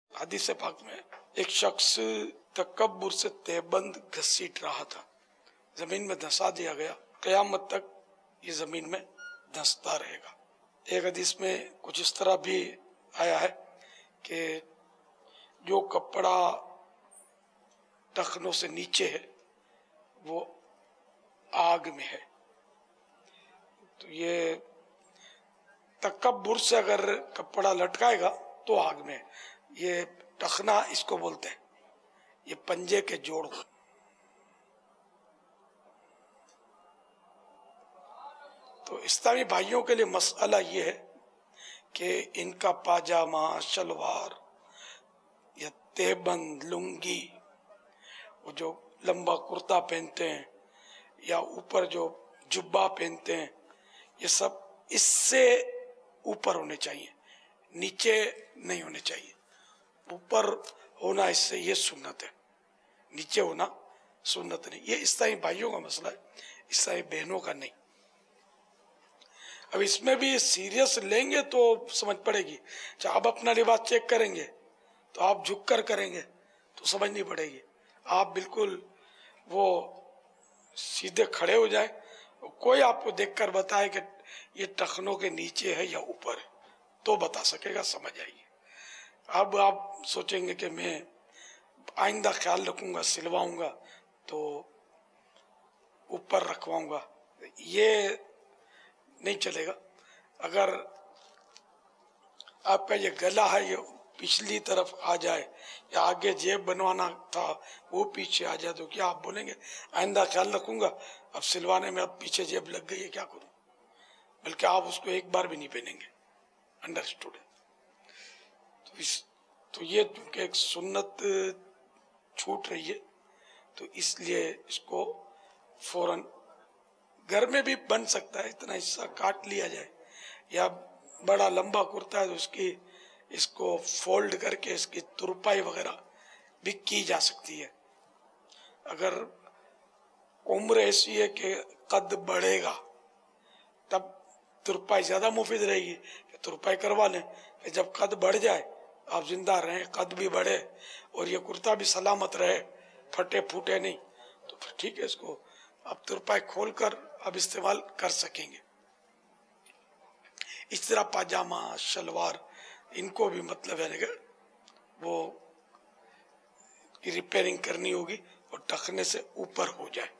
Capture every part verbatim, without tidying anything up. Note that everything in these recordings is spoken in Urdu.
حدیث پاک میں ایک شخص تکبر سے تہبند گھسیٹ رہا تھا، زمین میں دھسا دیا گیا، قیامت تک یہ زمین میں دھستا رہے گا۔ ایک حدیث میں کچھ اس طرح بھی آیا ہے کہ جو کپڑا ٹخنوں سے نیچے ہے وہ آگ میں ہے۔ تو یہ تکبر سے اگر کپڑا لٹکائے گا تو آگ میں ہے۔ یہ ٹخنا اس کو بولتے ہیں، یہ پنجے کے جوڑ کو۔ تو اسلامی بھائیوں کے لیے مسئلہ یہ ہے کہ ان کا پاجامہ، شلوار یا تہبند، لنگی، وہ جو لمبا کرتا پہنتے ہیں یا اوپر جو جبہ پہنتے ہیں، یہ سب اس سے اوپر ہونے چاہیے، نیچے نہیں ہونے چاہیے۔ اوپر ہونا اس سے یہ سنت ہے، نیچے ہونا سنت نہیں۔ یہ اسلامی بھائیوں کا مسئلہ ہے، اسلامی بہنوں کا نہیں۔ اب اس میں بھی سیریس لیں گے تو سمجھ پڑے گی۔ اچھا، آپ اپنا لباس چیک کریں گے تو آپ جھک کر کریں گے تو سمجھ نہیں پڑے گی۔ آپ بالکل وہ سیدھے کھڑے ہو جائیں، کوئی آپ کو دیکھ کر بتائے کہ یہ ٹخنوں کے نیچے ہے یا اوپر ہے تو بتا سکے گا، سمجھ آئیے۔ اب آپ سوچیں گے کہ میں آئندہ خیال رکھوں گا، سلواؤں گا تو اوپر رکھواؤں گا، یہ نہیں چلے گا۔ اگر آپ کا یہ گلا ہے یہ پچھلی طرف آ جائے یا آگے جیب بنوانا تھا وہ پیچھے آ جائے تو کیا آپ بولیں گے آئندہ خیال رکھوں گا، اب سلوانے میں اب پیچھے جیب لگ گئی ہے کیا کروں؟ بلکہ آپ اس کو ایک بار بھی نہیں پہنیں گے۔ انڈرسٹوڈ ہے؟ تو اس تو یہ چونکہ ایک سنت چھوٹ رہی ہے تو اس لیے اس کو فوراً گھر میں بھی بن سکتا ہے، اتنا حصہ کاٹ لیا جائے، یا بڑا لمبا کرتا ہے تو اس کی اس کو فولڈ کر کے اس کی ترپائی وغیرہ بھی کی جا سکتی ہے۔ اگر عمر ایسی ہے کہ قد بڑھے گا تب ترپائی زیادہ مفید رہے گی کہ ترپائی کروا لیں، کہ جب قد بڑھ جائے آپ زندہ رہیں، قد بھی بڑھے اور یہ کرتا بھی سلامت رہے، پھٹے پھوٹے نہیں، تو پھر ٹھیک ہے، اس کو آپ ترپائی کھول کر اب استعمال کر سکیں گے۔ اس طرح پاجامہ، شلوار، ان کو بھی مطلب ہے کہ وہ ریپیئرنگ کرنی ہوگی اور ٹخنے سے اوپر ہو جائے۔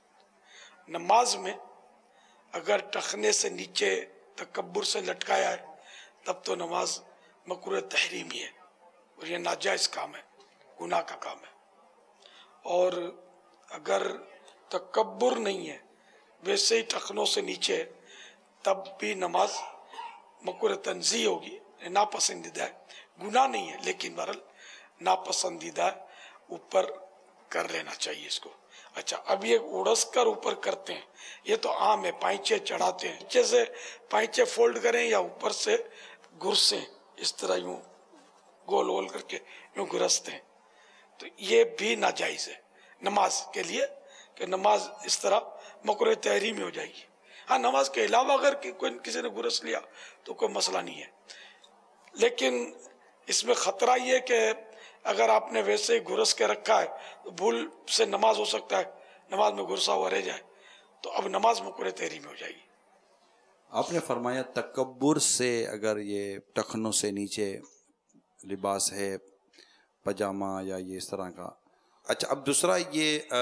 نماز میں اگر ٹخنے سے نیچے تکبر سے لٹکایا ہے تب تو نماز مکروہ تحریمی ہے اور یہ ناجائز کام ہے، گناہ کا کام ہے۔ اور اگر تکبر نہیں ہے، ویسے ہی ٹخنوں سے نیچے ہے، تب بھی نماز مکروہ تنزیہ ہوگی، ناپسندیدہ ہے، گناہ نہیں ہے لیکن بہرحال ناپسندیدہ ہے، اوپر کر لینا چاہیے اس کو۔ اچھا، اب یہ اڑس کر اوپر کرتے ہیں، یہ تو عام ہے، پائچے چڑھاتے ہیں، نیچے سے پائچے فولڈ کریں یا اوپر سے گرسیں، اس طرح یوں گول گول کر کے یوں گرستے ہیں، تو یہ بھی ناجائز ہے نماز کے لیے، کہ نماز اس طرح مکروہ تحریمی ہو جائے گی۔ ہاں، نماز کے علاوہ اگر کوئی کسی نے گرس لیا تو کوئی مسئلہ نہیں ہے، لیکن اس میں خطرہ یہ کہ اگر آپ نے ویسے ہی گرس کے رکھا ہے تو بھول سے نماز ہو سکتا ہے نماز میں گرسا ہوا رہ جائے تو اب نماز مکروہ تحریمی ہو جائے گی۔ آپ نے فرمایا تکبر سے اگر یہ ٹخنوں سے نیچے لباس ہے، پاجامہ یا یہ اس طرح کا۔ اچھا، اب دوسرا یہ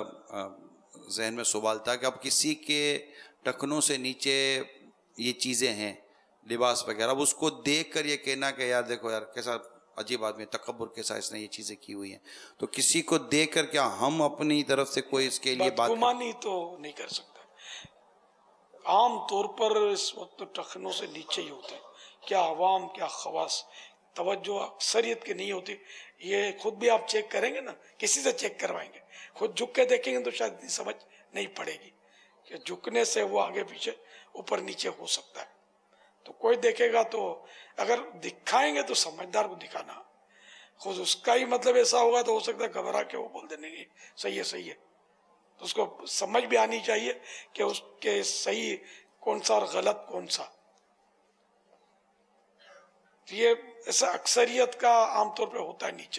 ذہن میں سوال تھا کہ اب کسی کے ٹخنوں سے نیچے یہ چیزیں ہیں، لباس وغیرہ، اب اس کو دیکھ کر یہ کہنا کہ یار دیکھو یار کیسا عجیب آدمی، تکبر کے ساتھ اس نے یہ چیزیں کی ہوئی ہیں، تو کسی کو دیکھ کر کیا ہم اپنی طرف سے کوئی اس کے لیے بات بدگمانی تو نہیں کر سکتا۔ عام طور پر اس وقت ٹخنوں سے نیچے ہی ہوتے ہیں، کیا عوام کیا خواص، توجہ اکثریت کی نہیں ہوتی۔ یہ خود بھی آپ چیک کریں گے نا، کسی سے چیک کروائیں گے، خود جھک کے دیکھیں گے تو شاید سمجھ نہیں پڑے گی کہ جھکنے سے وہ آگے پیچھے اوپر نیچے ہو سکتا ہے۔ تو کوئی دیکھے گا تو اگر دکھائیں گے تو سمجھدار کو دکھانا، خود اس کا ہی مطلب ایسا ہوگا تو ہو سکتا ہے گھبرا کے وہ بول دے نہیں نہیں صحیح ہے صحیح ہے، تو اس کو سمجھ بھی آنی چاہیے کہ اس کے صحیح کون سا اور غلط کون سا۔ یہ ایسا اکثریت کا عام طور پہ ہوتا ہے نیچے،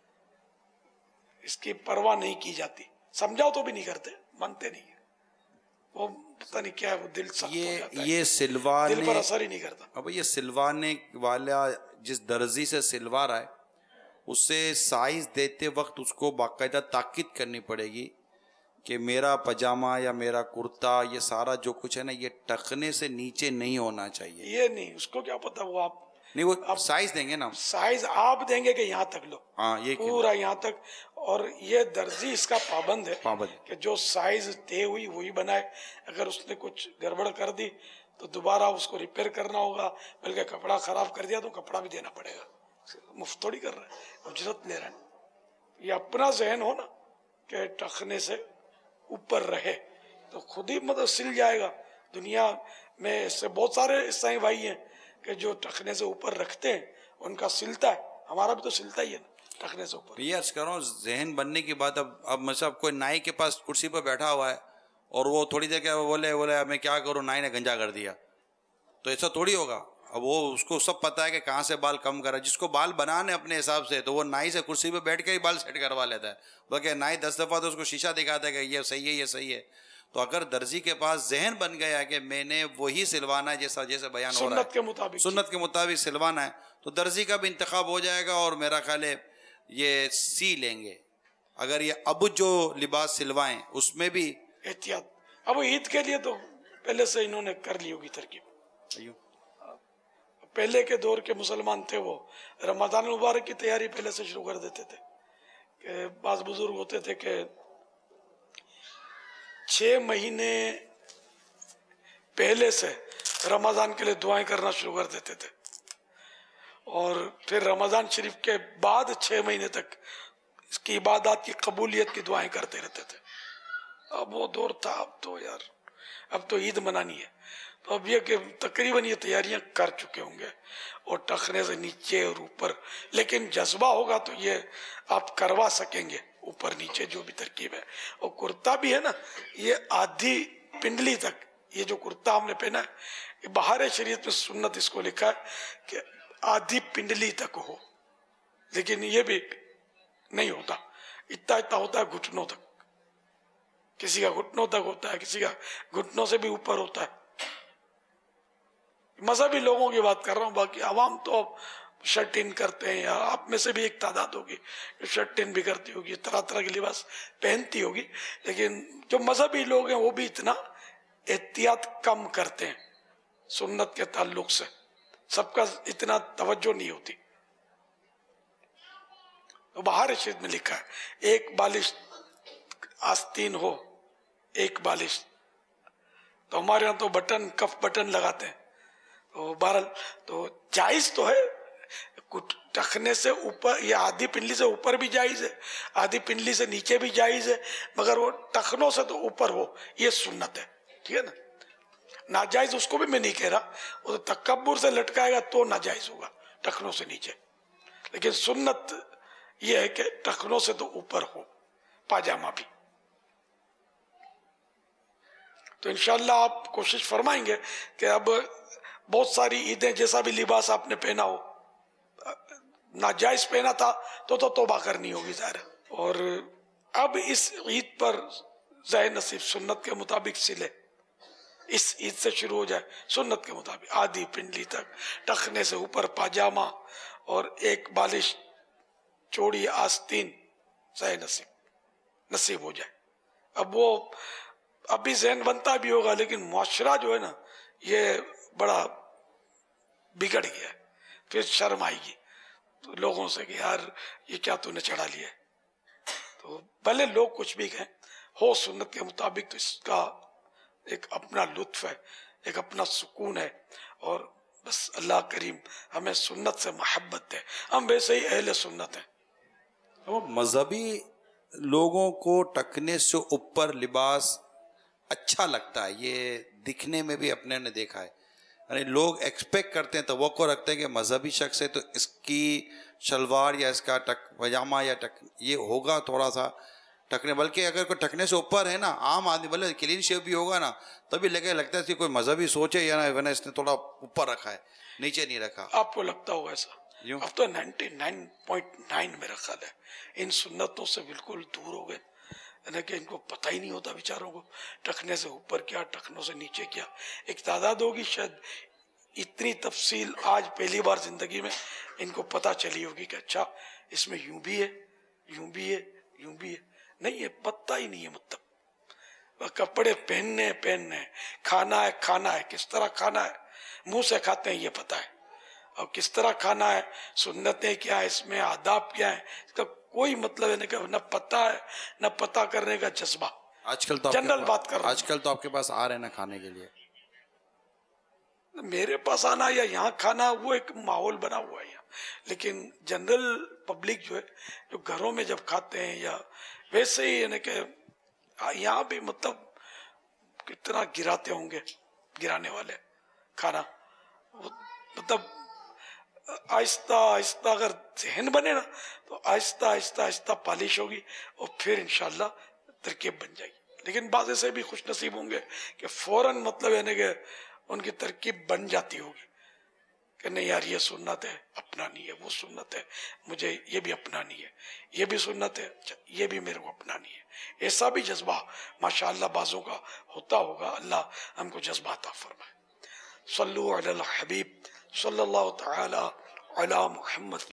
اس کی پرواہ نہیں کی جاتی، سمجھاؤ تو بھی نہیں کرتے، مانتے نہیں ہیں، وہ پتہ نہیں کیا ہے، وہ دل سخت ہو جاتا ہے، یہ سلوانے دل پر اثر ہی نہیں کرتا۔ اب یہ سلوانے والا جس درزی سے سلوا رہا ہے اس سے سائز دیتے وقت اس کو باقاعدہ تاکید کرنی پڑے گی کہ میرا پاجامہ یا میرا کرتا یہ سارا جو کچھ ہے نا یہ ٹخنے سے نیچے نہیں ہونا چاہیے۔ یہ نہیں، اس کو کیا پتا، وہ آپ نہیں وہ سائز دیں گے نا، سائز آپ دیں گے کہ یہاں تک لو، ہاں یہ پورا یہاں تک، اور یہ درزی اس کا پابند ہے پابند کہ جو سائز طے ہوئی وہی بنائے، اگر اس نے کچھ گڑبڑ کر دی تو دوبارہ اس کو ریپیئر کرنا ہوگا، بلکہ کپڑا خراب کر دیا تو کپڑا بھی دینا پڑے گا، مفت تھوڑی کر رہا ہے، اجرت لے رہا ہے۔ یہ اپنا ذہن ہو نا کہ ٹخنے سے اوپر رہے تو خود ہی مطلب سل جائے گا۔ دنیا میں اس سے بہت سارے عیسائی بھائی ہیں کہ جو ٹخنے سے اوپر رکھتے ہیں، ان کا سلتا ہے، ہمارا بھی تو سلتا ہی ہے نا ٹخنے سے اوپر۔ یہ عرض کر رہا ہوں ذہن بننے کی بات، اب اب مطلب کوئی نائی کے پاس کرسی پر بیٹھا ہوا ہے اور وہ تھوڑی دیر کے بولے بولے میں کیا کروں، نائی نے گنجا کر دیا، تو ایسا تھوڑی ہوگا۔ اب وہ اس کو سب پتا ہے کہ کہاں سے بال کم کرا، جس کو بال بنانے اپنے حساب سے تو وہ نائی سے کرسی پہ بیٹھ کے ہی بال سیٹ کروا لیتا ہے، بلکہ نائی دس دفعہ تو اس کو شیشہ دکھاتا ہے کہ یہ صحیح ہے یہ صحیح ہے۔ تو اگر درزی کے پاس ذہن بن گیا کہ میں نے وہی سلوانا ہے جیسا جیسے بیان ہو رہا ہے، سنت کے مطابق سنت کے مطابق سلوانا ہے، تو درزی کا بھی انتخاب ہو جائے گا، اور میرا خیال ہے یہ سی لیں گے۔ اگر یہ اب جو لباس سلوائیں اس میں بھی احتیاط، اب عید کے لیے تو پہلے سے انہوں نے کر لی ہوگی ترکیب، ایو پہلے کے دور کے مسلمان تھے وہ رمضان المبارک کی تیاری پہلے سے شروع کر دیتے تھے، کہ بعض بزرگ ہوتے تھے کہ چھ مہینے پہلے سے رمضان کے لیے دعائیں کرنا شروع کر دیتے تھے، اور پھر رمضان شریف کے بعد چھ مہینے تک اس کی عبادات کی قبولیت کی دعائیں کرتے رہتے تھے۔ اب وہ دور تھا، اب تو یار اب تو عید منانی ہے، تو اب یہ کہ تقریباً یہ تیاریاں کر چکے ہوں گے، اور ٹخنے سے نیچے اور اوپر، لیکن جذبہ ہوگا تو یہ آپ کروا سکیں گے، اوپر نیچے جو بھی ترکیب ہے۔ اور کرتا بھی ہے نا، یہ آدھی پنڈلی تک، یہ جو کرتا ہم نے پہنا ہے، یہ بہار شریعت میں سنت اس کو لکھا ہے کہ آدھی پنڈلی تک ہو، لیکن یہ بھی نہیں ہوتا، اتنا اتنا ہوتا ہے گھٹنوں تک، کسی کا گھٹنوں تک ہوتا ہے، کسی کا گھٹنوں سے بھی اوپر ہوتا ہے۔ مذہبی لوگوں کی بات کر رہا ہوں، باقی عوام تو شرٹ ان کرتے ہیں، یا آپ میں سے بھی ایک تعداد ہوگی جو شرٹ ان بھی کرتی ہوگی، طرح طرح کے لباس پہنتی ہوگی، لیکن جو مذہبی لوگ ہیں وہ بھی اتنا احتیاط کم کرتے ہیں سنت کے تعلق سے، سب کا اتنا توجہ نہیں ہوتی۔ تو بہار شریعت میں لکھا ہے ایک بالش آستین ہو، ایک بالش، تو ہمارے یہاں تو بٹن کف بٹن لگاتے ہیں، تو بہرحال تو جائز تو ہے، ٹخنے سے اوپر یا آدھی پنڈلی سے اوپر بھی جائز ہے، آدھی پنڈلی سے نیچے بھی جائز ہے، مگر وہ ٹخنوں سے تو اوپر ہو، یہ سنت ہے، ٹھیک ہے نا۔ ناجائز اس کو بھی میں نہیں کہہ رہا، وہ تو تکبر سے لٹکائے گا تو ناجائز ہوگا ٹخنوں سے نیچے، لیکن سنت یہ ہے کہ ٹخنوں سے تو اوپر ہو پاجامہ بھی۔ تو انشاءاللہ آپ کوشش فرمائیں گے کہ اب بہت ساری عیدیں جیسا بھی لباس آپ نے پہنا ہو، ناجائز پہنا تھا تو تو توبہ کرنی ہوگی ظاہر ہے، اور اب اس عید پر ذائع نصیب سنت کے مطابق سلے، اس عید سے شروع ہو جائے سنت کے مطابق آدھی پنڈلی تک، ٹخنے سے اوپر پاجامہ اور ایک بالش چوڑی آستین ذائع نصیب نصیب ہو جائے۔ اب وہ ابھی ذہن بنتا بھی ہوگا، لیکن معاشرہ جو ہے نا یہ بڑا بگڑ گیا ہے، پھر شرم آئے گی لوگوں سے کہ یار یہ کیا تو نے چڑھا لیا ہے۔ تو بھلے لوگ کچھ بھی کہیں، ہو سنت کے مطابق تو اس کا ایک اپنا لطف ہے، ایک اپنا سکون ہے، اور بس اللہ کریم ہمیں سنت سے محبت ہے، ہم ویسے ہی اہل سنت ہیں۔ مذہبی لوگوں کو ٹکنے سے اوپر لباس اچھا لگتا ہے، یہ دکھنے میں بھی اپنے نے دیکھا ہے، یعنی لوگ ایکسپیکٹ کرتے ہیں، توقع رکھتے ہیں کہ مذہبی شخص ہے تو اس کی شلوار یا اس کا ٹک پاجامہ یا ٹک یہ ہوگا تھوڑا سا ٹکنے، بلکہ اگر کوئی ٹکنے سے اوپر ہے نا، عام آدمی بلکہ کلین شیو بھی ہوگا نا، تبھی لگے لگتا ہے کہ کوئی مذہبی سوچ ہے یا نا اس نے تھوڑا اوپر رکھا ہے، نیچے نہیں رکھا. آپ کو لگتا ہوگا ایسا؟ یوں اب تو نائنٹی نائن پوائنٹ نائن میرا خیال ہے ان سنتوں سے بالکل دور ہو گئے، یعنی کہ ان کو پتہ ہی نہیں ہوتا بیچاروں کو ٹخنے سے اوپر کیا، ٹخنوں سے نیچے کیا. ایک تعداد ہوگی شاید اتنی تفصیل آج پہلی بار زندگی میں ان کو پتہ چلی ہوگی کہ اچھا اس میں یوں بھی ہے، یوں بھی ہے، یوں بھی ہے. نہیں ہے، پتہ ہی نہیں ہے. مطلب کپڑے پہننے پہننے، کھانا ہے کھانا ہے، کس طرح کھانا ہے، منہ سے کھاتے ہیں یہ پتہ ہے، اور کس طرح کھانا ہے، سنتیں کیا ہے، اس میں آداب کیا ہے، اس کا کوئی مطلب ہے نہیں، نہ پتہ ہے نہ پتہ کرنے کا جذبہ. آج کل تو آپ کے جنرل پاس بات کر رہا ہوں. آج کل تو آپ کے پاس آ رہے ہیں نا کھانے کے لیے. میرے پاس آنا یا یہاں کھانا وہ ایک ماحول بنا ہوا ہے یہاں، لیکن جنرل پبلک جو ہے جو گھروں میں جب کھاتے ہیں یا ویسے ہی یعنی کہ یہاں بھی مطلب کتنا گراتے ہوں گے گرانے والے کھانا. مطلب آہستہ آہستہ اگر ذہن بنے نا تو آہستہ آہستہ آہستہ پالش ہوگی اور پھر انشاءاللہ ترکیب بن جائے گی. لیکن بعض ایسے بھی خوش نصیب ہوں گے کہ فوراً مطلب یعنی کہ ان کی ترکیب بن جاتی ہوگی کہ نہیں یار یہ سنت ہے اپنا نہیں ہے، وہ سنت ہے مجھے یہ بھی اپنا نہیں ہے، یہ بھی سنت ہے یہ بھی میرے کو اپنا نہیں ہے. ایسا بھی جذبہ ماشاءاللہ بعضوں کا ہوتا ہوگا. اللہ ہم کو جذبہ عطا فرمائے. صلو علی الحبیب صلی اللہ تعالی علی محمد.